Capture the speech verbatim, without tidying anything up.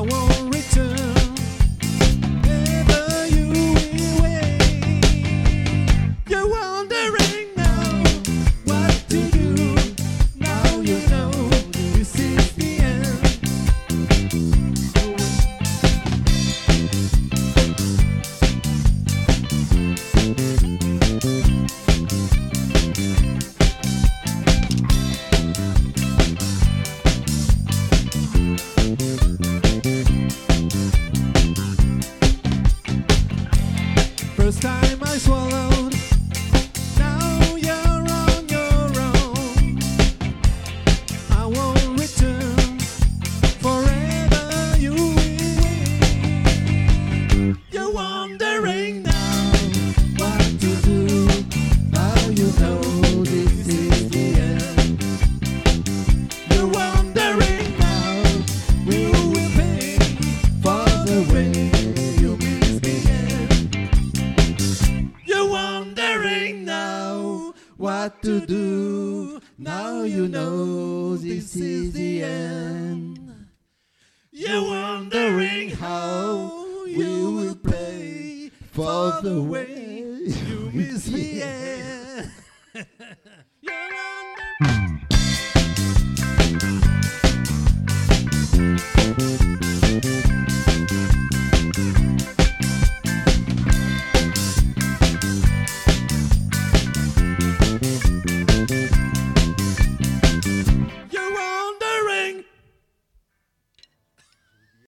I won't return. Never you will wait. You're wondering now what to do. Now you know this is the end. First time I swallowed, now you're on your own. I won't return, forever you will wait. You're wondering now what to do. Now you know this is the end. You're wondering now who will pay for the way you misbehaved. You're wondering now what to do. Now you know this is the end. You're wondering how you will play for the way you misbehave.